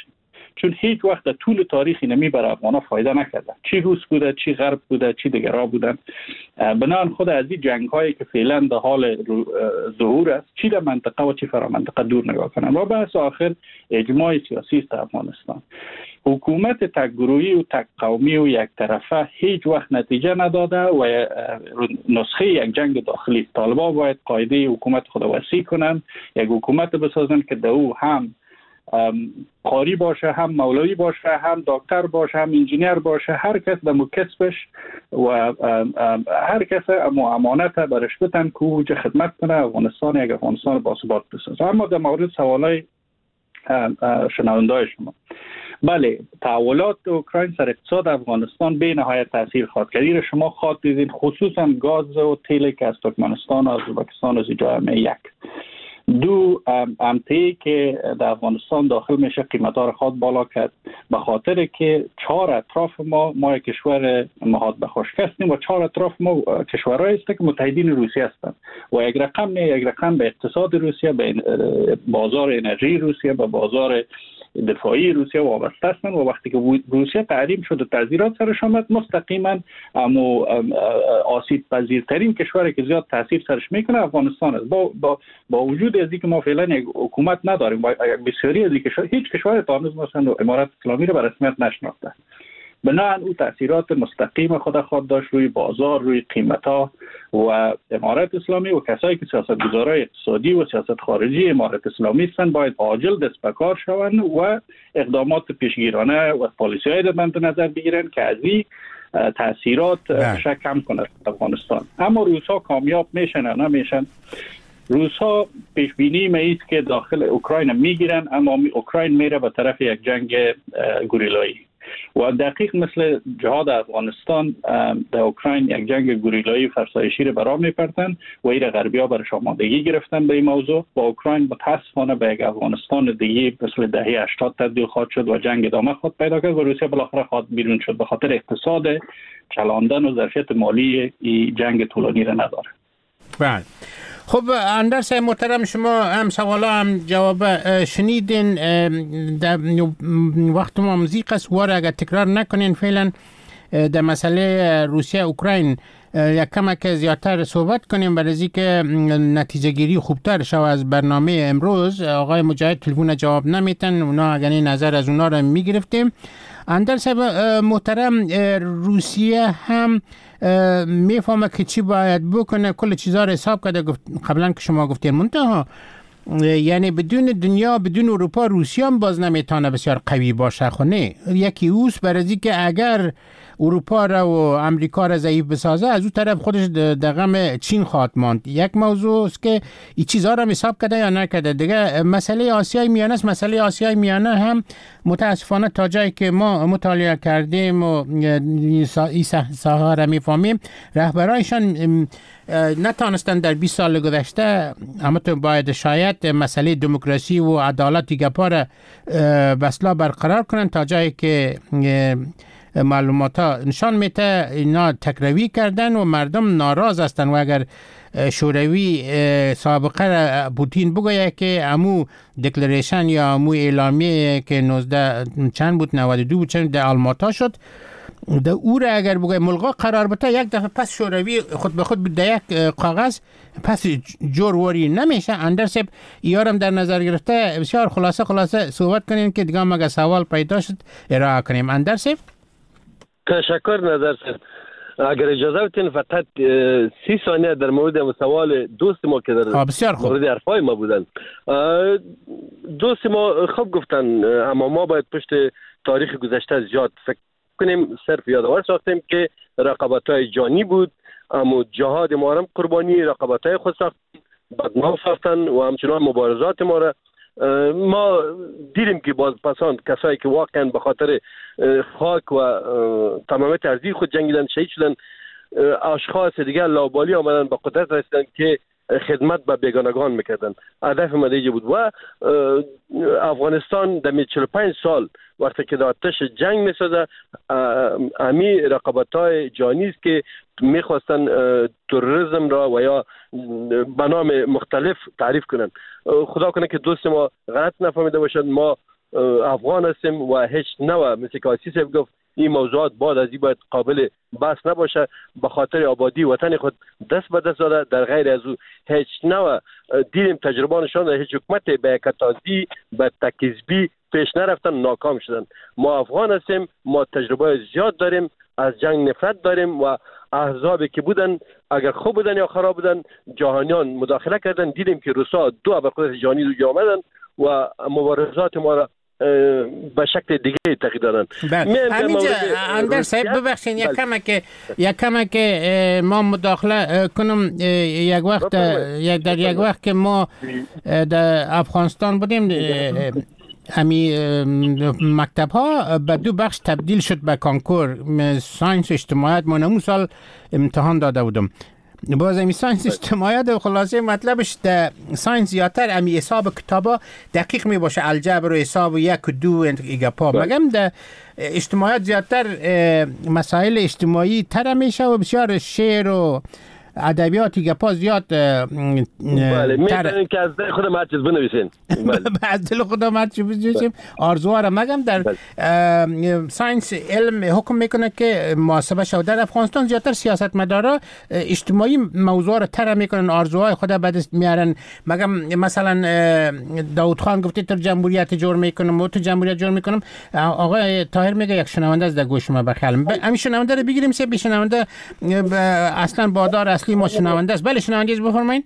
چون هیچ وقت در طول تاریخ اینمی برای افغانا فایده نکرده، چی روس بوده، چی غرب بوده، چی دیگرها بودن. بنان خود از این جنگ هایی که فعلا در حال ظهور است، چی در منطقه و چی فرا منطقه دور نگاه کنن. و بحث آخر اجماع سیاسی است در افغانستان. حکومت تک گروهی و تک قومی و یک طرفه هیچ وقت نتیجه نداده و نسخه یک جنگ داخلی. طالبان باید قاعده حکومت خود وسیع کنن، یک حکومت بسازن که در او هم قاری باشه، هم مولوی باشه، هم دکتر باشه، هم انجینیر باشه، هر کس به کسبش و هر کس امانت برش بتن که او خدمت کنه افغانستان یک افغانستان باثبات بسازه. اما در مورد سوالای شنوندای شما، بله، تحولات اوکراین سر اقتصاد افغانستان به نهایت تاثیر خواهد کرد. شما خواهد دیدین خصوصا گاز و تیلی که از ترکمنستان و ازبکستان از اینجا یک دو امتیی که در افغانستان داخل میشه قیمت‌ها را خواهد بالا کرد، به خاطر که چهار اطراف ما یک کشور مهاد به خشک هستیم و چهار اطراف ما کشورهایی است که متحدین روسیه هستند و یک رقم به اقتصاد روسیه، به بازار انرژی روسیه، به بازار دفاعی روسیه وابسته هستند و وقتی که روسیه تحریم شد و تعزیرات سرش آمد، مستقیما آسیب پذیرترین کشوری که زیاد تاثیر سرش میکنه افغانستان است. با وجود از اینکه ما فعلا یک حکومت نداریم و بسیاری از هیچ کشور تا هنوز مثلا امارات اسلامی را به رسمیت نشناخته، بنابراین او تاثیرات مستقیم خود داشت روی بازار، روی قیمت‌ها و امارات اسلامی و کسایی که سیاستگزارای اقتصادی و سیاست خارجی امارات اسلامی هستند باید عاجل دست به کار شوند و اقدامات پیشگیرانه و پالیسی‌های را مد نظر بگیرند که از این تاثیرات شک کم کند افغانستان. اما روس‌ها کامیاب میشن یا نمیشن؟ روس‌ها پیش بینی می‌اید که داخل اوکراین میگیرن، اما اوکراین میره به طرف یک جنگ گوریلایی و دقیق مثل جهاد افغانستان در اوکراین یک جنگ گوریلایی فرسایشی را برام میپرتن و این غربی‌ها برش آمادگی گرفتن به این موضوع و اوکراین متاسفانه به یک افغانستان دیگه مثل دهه 80 تبدیل خواهد شد و جنگ ادامه خواهد پیدا کرد و روسیه بالاخره خواهد بیرون شد به خاطر اقتصاد چلاندن و ظرفیت مالی این جنگ طولانی را نداره. بله. خب اندرس محترم، شما هم سوالا هم جواب شنیدین. در وقت ما موزیک است واره اگر تکرار نکنین فعلا در مسئله روسیه اوکراین یک کمک زیادتر صحبت کنیم برای از اینکه نتیجه گیری خوبتر شو از برنامه امروز. آقای مجاهد تلفن جواب نمیتن، اونا اگر نظر از اونا رو میگرفتیم. اندرس محترم، روسیه هم میفهمه که چی باید بکنه، کل چیزا رو حساب کرده قبلا که شما گفتین، منتها یعنی بدون دنیا بدون اروپا روسیه هم باز نمیتونه بسیار قوی باشه. خونه یکی اوست برای که اگر اروپا را و امریکا را ضعیف بسازه، از اون طرف خودش در غم چین خواهد ماند. یک موضوع است که این چیزها را حساب کرده یا نکرده. دیگه مسئله آسیای میانه است. مسئله آسیای میانه هم متاسفانه تا جایی که ما مطالعه کردیم و این ساحه را میفهمیم، رهبرانشان نتانستن در 20 سال گذشته، اما تو باید شاید مسئله دموکراسی و عدالت گپا را بسلا برقرار کنن تا جایی که معلومات ها نشان میده اینا تکروی کردن و مردم ناراض هستن. و اگر شوروی سابقه را پوتین بگویه که امو دکلریشن یا امو اعلامیه که 19 چند بود 92 بود چند در آلماتا شد، در او را اگر بگویه ملغا قرار بده، یک دفعه پس شوروی خود به خود در یک کاغذ پس جورواری نمیشه. اندرسب یارم در نظر گرفته بسیار خلاصه صحبت کنیم که دیگه مگه سوال پیدا شد ارائه کنیم. اندرسب تشکر نظر سر. اگر اجازه بدین فقط 30 ثانیه در مورد سوال دوست ما که در مورد حرفای ما بودن. دوست ما خوب گفتن، اما ما باید پشت تاریخ گذشته زیاد فکر کنیم. صرف یادآور ساختیم که رقابت‌های جانی بود، اما جهاد ما هم قربانی رقابت‌های خود ساختن، بدنام ساختن و همچنان مبارزات ما را ما دیدیم که باز پسان کسایی که واقعا به خاطر خاک و تمامیت ارضی خود جنگیدن، شهید شدن، اشخاص دیگر لاابالی آمدن به قدرت رسیدن که خدمت به بیگانگان میکردن. هدف مدیجه بود و افغانستان در 45 سال وقتی که در آتش جنگ میسازه، امی رقابت‌های جانی است که میخواستن تروریسم را و یا به نام مختلف تعریف کنن. خدا کنه که دوست ما غلط نفهمیده باشد. ما افغان هستیم و هیچ نوع مثل که آسیس گفت این موضوعات بعد از این باید قابل بحث نباشه. به خاطر آبادی وطن خود دست به دست داده. در غیر از او هیچ نوع دیدیم تجربه نشان داده هیچ حکومت به یکتازی به تکذبی پیش نرفتن، ناکام شدن. ما افغان هستیم، ما تجربه زیاد داریم، از جنگ نفرت داریم و احزابی که بودن اگر خوب بودن یا خراب بودن جهانیان مداخله کردن. دیدیم که روسا دو ابرقدرت جهانی رو آمدن و مبارزات ما را به شکل دیگه تغییر دادن. همینجا اندر صاحب ببخشین یک کمک ما مداخله کنم. یک وقت در یک وقت که ما در افغانستان بودیم همی مکتب ها به دو بخش تبدیل شد به کانکور ساینس اجتماعیات. من اون سال امتحان داده بودم. باز امی ساینس اجتماعیات خلاصه مطلبش در ساینس زیادتر امی حساب کتابا دقیق می باشه، الجبر و حساب و یک و دو ایگا پا. مگم در اجتماعیات زیادتر مسائل اجتماعی تر میشه و بسیار شعر و ادبیاتی گپا زیاد. بله میتونین که از دل خودم هر چیز بنویسین. از دل خودم هر چیز بنویسیم. آرزوها را مگم در ساینس علم حکم میکنه که محاسبه شود. در افغانستان زیادتر سیاستمدارا اجتماعی موضوع را طرح میکنن، آرزوهای خود بعد میارن. مگم مثلا داود خان گفته تو جمهوریت جور میکنم و تو جمهوریت جور میکنم. آقای طاهر میگه یک شنونده از در گوش ما بخیالم. همین شنونده رو بگیریم سه شنونده اصلا بادار اصلی ما شنونده است. بله شنونده از بفرمایید.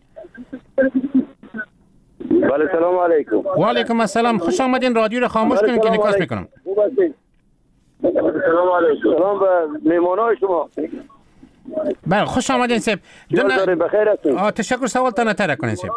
بله سلام علیکم. و علیکم السلام. خوش آمدین. رادیو رو خاموش کنید که نکاس میکنم. سلام علیکم. سلام به مهمانای شما. بله خوش آمدین سیب. بخیر هستید. تشکر. سوالتان اطرح کنید سیب.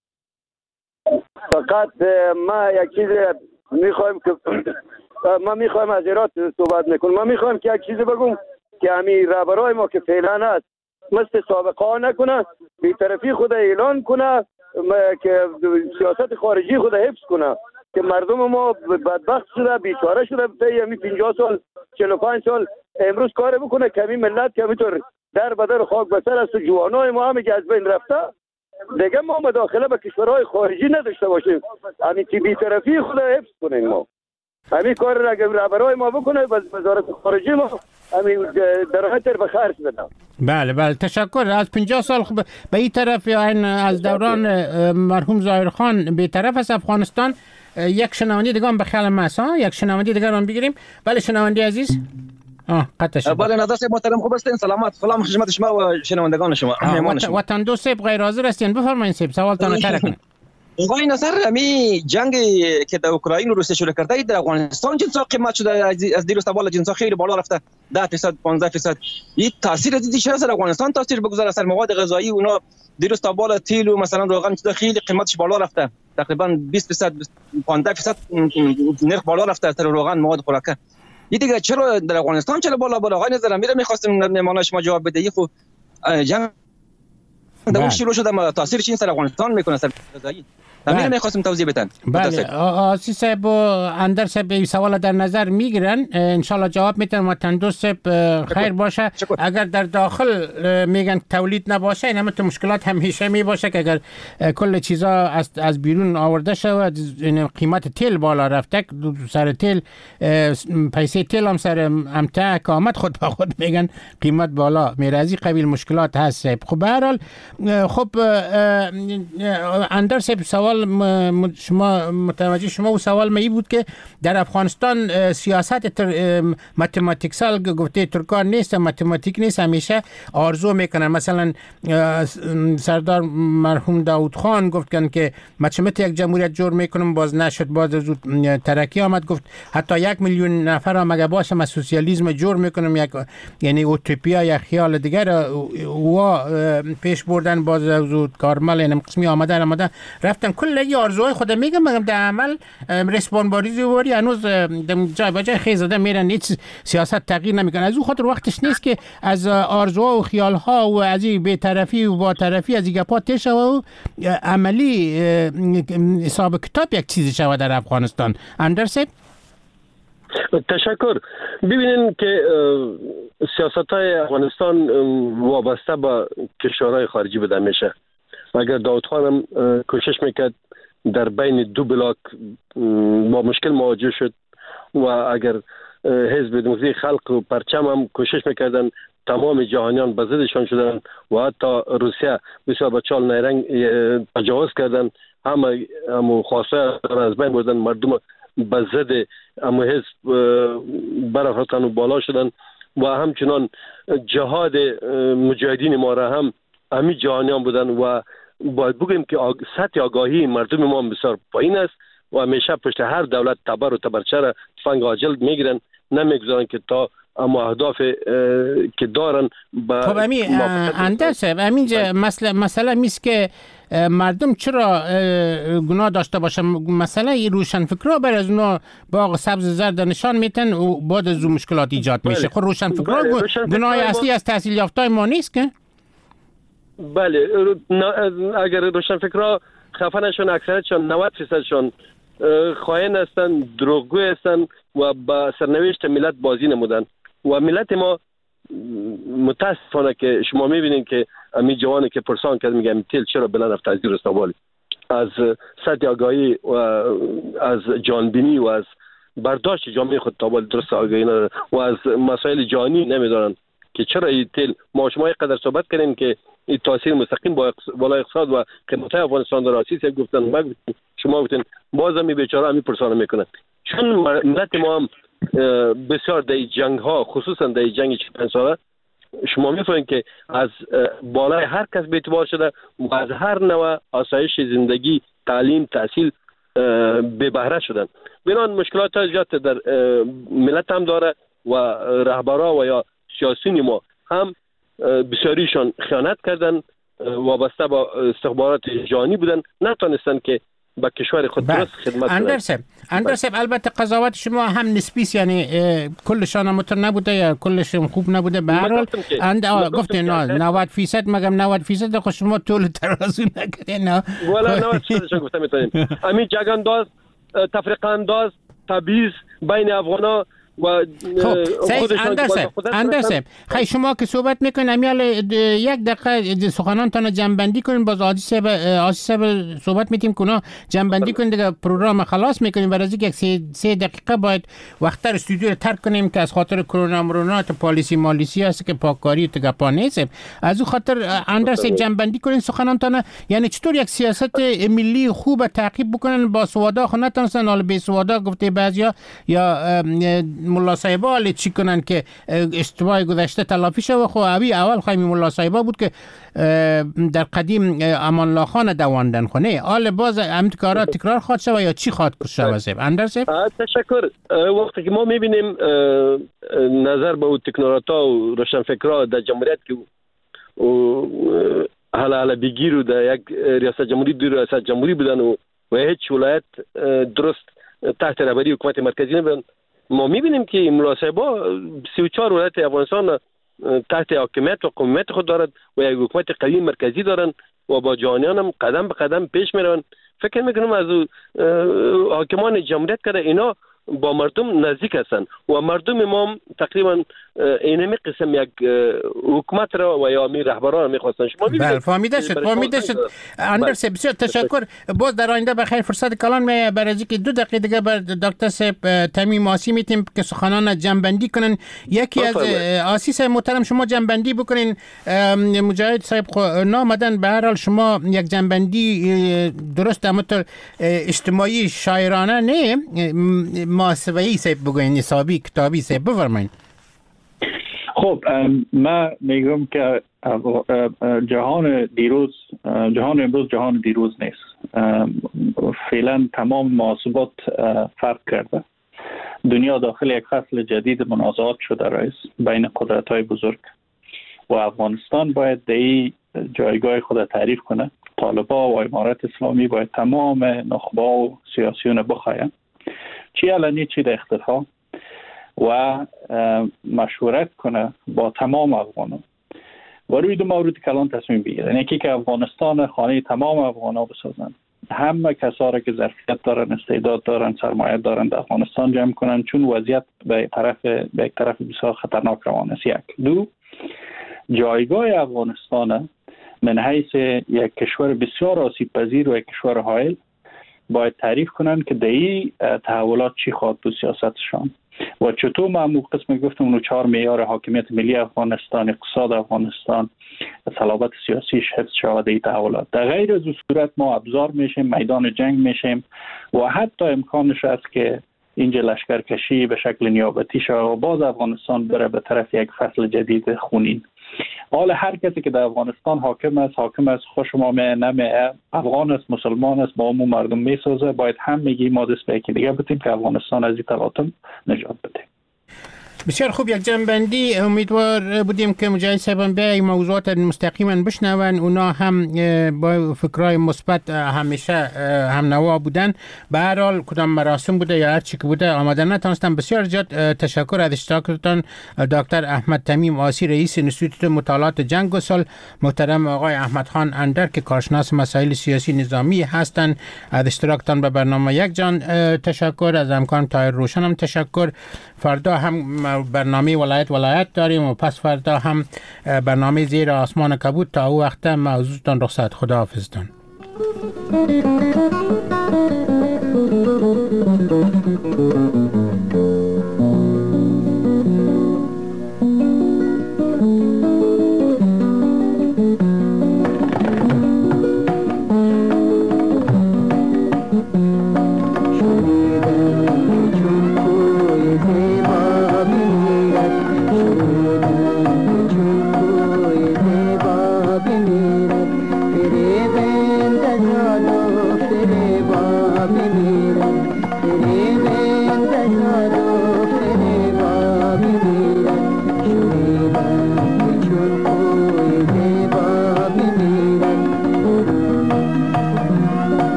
فقط ما یک چیز میخوایم که ما میخوایم از ایراد صحبت میکنم. ما میخوایم که یک چیز بگم که همین رهبرای ما که فعلا هست مثل سابقه ها نکنه، بی‌طرفی خود اعلان کنه که سیاست خارجی خود حفظ کنه که مردم ما بدبخت شده، بیچاره شده. طی همین 50 سال 45 سال امروز کار بکنه که همین ملت که همینطور در بدر خاک بسر است و جوانای ما هم که از بین رفته دیگه ما مداخله به کشورهای خارجی نداشته باشیم. همین که بی‌طرفی خود حفظ کنیم. ما همین کار را اگر رهبرای ما بکنه وزارت خارجه ما همین درآمد به خرج بدن. بله تشکر. از 50 سال به این طرف یا از دوران مرحوم ظاهر خان به طرف از افغانستان. یک شنونده دیگه هم به خیال مسا یک شنونده دیگه رو بگیریم. بله شنونده عزیز. قطع شد. بله نظر صاحب محترم خوب هستین؟ سلام خدمت شما و شنوندگان شما. وطن دو صاحب غیر حاضر هستین. بفرمایید صاحب سوالتان رو طرح کنید. آقای نصر امی جنگی که در اوکراین و روسیه شروع کرده در افغانستان جنسا قیمت شده از دیروز تا بالا جنسا خیلی بالا رفته 10% 15%. این تاثیر دیدی چرا در افغانستان تاثیر بگذاره اثر مواد غذایی اونا دیروز تا بالا تیل و مثلا روغن خیلی قیمتش بالا رفته تقریبا 20% 15% نرخ بالا رفته در روغن مواد خوراکه. این دیگه چرا در افغانستان چرا بالا آقای نظر میره می‌خواستم مهمان شما جواب بده. خب جنگ در شروع شده تاثیرش این سر افغانستان میکنه سر غذایی. همین می‌خواستم توضیح بدن. بله آسی صاحب و اندر صاحب سوال در نظر میگیرن ان شاء الله جواب میتن. وطن دو صاحب خیر باشه. اگر در داخل میگن تولید نباشه این همه مشکلات همیشه می باشه که اگر کل چیزا از بیرون آورده شود قیمت تیل بالا رفته سر تیل پیسه تیل هم سر امتع قامت خود به خود میگن قیمت بالا میره. از این قبیل مشکلات هست. خب به هر حال خب اندر صاحب سوال شما متوجه شما و سوال می بود که در افغانستان سیاست متماتیکسال گفته ترکان نیست، متماتیک نیست، همیشه آرزو میکنن. مثلا سردار مرحوم داود خان گفتن که مچمت یک جمهوریت جور میکنم باز نشد، باز زود ترکی آمد گفت حتی 1 میلیون نفر هم اگه باشه سوسیالیسم جور میکنم یک یعنی اوتوپیا یا خیال دیگر و پیش بردن باز زود کارمل این قسمی آمده رفتن کل آرزوهای خود میگم در عمل رسپانباریزی واری هنوز جای به جای خیزده میرن هیچ سیاست تغییر نمیکنه. از اون خاطر وقتش نیست که از آرزوها و خیالها و از این بی‌طرفی و با طرفی از این گپا تشه و عملی حساب کتاب یک چیزی شود در افغانستان. اندرسه تشکر. ببینین که سیاست‌های افغانستان وابسته به کشورهای خارجی بوده میشه. اگر داود خان هم کوشش میکرد در بین دو بلاک با مشکل مواجه شد و اگر حزب دموکراسی خلق و پرچم هم کوشش میکردن تمام جهانیان به ضدشان شدن و حتی روسیه بسیار به چال نیرنگ تجاوز کردن، همه خواسته از بین بردن، مردم به ضد همه حزب برافراختن و بالا شدن و همچنان جهاد مجاهدین ما را هم همه جهانیان بودن و باید بگیم که سطح آگاهی مردم ما بسیار پایین است و همیشه پشت هر دولت تبر و تبرچه را تفنگ عاجل میگیرن، نمیگذارن که تا اما اهداف که دارن خب اندرس همینجا مسئله میست که مردم چرا گناه داشته باشه؟ مسئله روشنفکرها بر از اونا باغ سبز زرد نشان میتن و بعد از اون مشکلات ایجاد میشه. خب روشنفکرها گناه اصلی از تحصیل یافتای ما نیست که؟ بله، اگر روشنفکرها خفه نشون اکثرشون 90%شون خائن هستن، دروغگو هستن و با سرنوشت ملت بازی نمودن و ملت ما متاسفانه که شما میبینین که امی جوانی که پرسان کرد میگم تیل چرا بلند رفت از زیر استقبالی، از سطح آگاهی و از جانبینی و از برداشت جامعه خود تابال درست آگاهی ندارن و از مسائل جانی نمیدارن که چرا این تیل ما شما قدر صحبت کردیم که این تاثیر مستقیم بالا اقتصاد و قیمت افغانستان داره. سیسی گفتن شما گفتین باز هم بیچاره همین پرسانه میکنن چون ملت ما هم بسیار در جنگ ها خصوصا در جنگ 45 ساله شما میفهمید که از بالای هر کس به اعتبار شده و از هر نوع آسایش زندگی، تعلیم، تحصیل به بهره شدن. بنابراین مشکلات زیاد در ملت هم داره و رهبرا و یا سیاسیون ما هم بسیاریشان خیانت کردن، وابسته با استخبارات جهانی بودن، نتونستن که با کشور خود درست خدمت کنند. اندرسب البته قضاوت شما هم نسبی است، یعنی کلشان هم نبوده یا کلشون خوب نبوده. به هر حال گفتین 90% مگم 90% خود شما طول ترازو نکردین. والا 90% گفتم میتونیم همین جنگانداز، تفریق انداز، تبعیض بین افغانا و اندرسب خیلی شما که صحبت میکنین امیال یک دقیقه سخنانتان جنبندی کنین، باز عادی صاحب صحبت میتیم کنه جنبندی کنین دیگه پروگرام خلاص میکنیم. برای اینکه 3 دقیقه باید وقت استودیو رو ترک کنیم که از خاطر کرونا پالیسی مالیسی هست که پاککاری تو گپا نیست. از اون خاطر اندرسب جنبندی کنین سخنانتان، یعنی چطور یک سیاست ملی خوب تعقیب بکنن با سوادا خو نتونستن حال به سوادا گفته بعضیا یا ملا صاحبا چی کنن که اشتباه گذشته تلافی شود. خب اول خواهیم ملا صاحبا بود که در قدیم امان الله خان دواندن خونه آل باز همین کارا تکرار خواهد شود یا چی خواهد شود؟ اندرسب تشکر. وقتی که ما میبینیم نظر به اون تکنوکرات‌ها و روشنفکرها در جمهوریت که حالا بگیر و در یک ریاست جمهوری دو ریاست جمهوری بودن و هیچ ولایت درست تحت رهبری حکومت مرکزی نبودن، ما میبینیم که ملا صاحبا 34 ولایت افغانستان تحت حاکمیت و قومیت خود دارد و یک حکومت قوی مرکزی دارند و با جهانیان هم قدم به قدم پیش میروند. فکر میکنم از حاکمان جمهوریت کرده اینا با مردم نزدیک هستند و مردم ما تقریبا اینمی قسم یک حکومت را و یا می رهبران را میخواستن. شما بله فهمیده شد. اندرس بسیار تشکر. باز در آینده بخیر فرصت کلان می برای اینکه 2 دقیقه دیگه بر دکتر صاحب تمیم آسی میتیم که سخنان جنبندی کنن. یکی از آسی صاحب محترم شما جنبندی بکنین. مجاهد صاحب نامدن به هر حال شما یک جنبندی درست همونطور اجتماعی شاعرانه نه محاسبه‌ای صاحب بگوین، حسابی کتابی صاحب بفرمایید. خب من میگم که جهان امروز جهان دیروز نیست. فعلا تمام محاسبات فرق کرده. دنیا داخل یک فصل جدید منازعات شده است بین قدرت‌های بزرگ و افغانستان باید در این جایگاه خود تعریف کنه. طالبان و امارت اسلامی باید تمام نخبه و سیاسیون بخواهند چی علنی چی در اختفا و مشورت کنه با تمام افغانان و روی 2 مورد کلان تصمیم بگیرن. یکی که افغانستان خانه تمام افغانان بسازن، همه کسایی که ظرفیت دارن، استعداد دارن، سرمایه دارن در افغانستان جمع کنن، چون وضعیت به یک طرف بسیار خطرناک روان است. 1 2 جایگاه افغانستان من حیث یک کشور بسیار آسیب پذیر و یک کشور حائل باید تعریف کنن که در این تحولات چی خواهد بود سیاستشان و چطور ما همون قسم گفتم اونو 4 معیار حاکمیت ملی افغانستان، اقتصاد افغانستان، صلابت سیاسیش حفظ شود این تحولات. در غیر از صورت ما ابزار میشیم، میدان جنگ میشیم و حتی امکانش هست که اینجا لشکرکشی به شکل نیابتی شود و باز افغانستان بره به طرف یک فصل جدید خونین. حالا هر کسی که در افغانستان حاکم است خوش ما نمیه، افغان است، مسلمان است، با عموم مردم میسازه، باید هم میگیم ما دست به یکی دیگه بتیم که افغانستان از این تلاطم نجات بده. بسیار خوب، یک جنبندی امیدوار بودیم که مجاهد صاحبان به موضوعات مستقیما بشنون. اونا هم با فکرای مثبت همیشه هم نوا بودن. به هر حال کدام مراسم بوده یا هر چی که بوده آماده نتونستم. بسیار زیاد تشکر از اشتراکتان دکتر احمد تمیم آسی، رئیس انستیتوت مطالعات جنگ و صلح، محترم آقای احمد خان اندر که کارشناس مسائل سیاسی نظامی هستند. از اشتراکتان به برنامه یک جان تشکر. از همکارم طاهر روشن هم تشکر. فردا هم برنامه ولایت داریم و پس فردا هم برنامه زیر آسمان کبود. تا او وقت موضوعتان رخصت. خداحافظتان.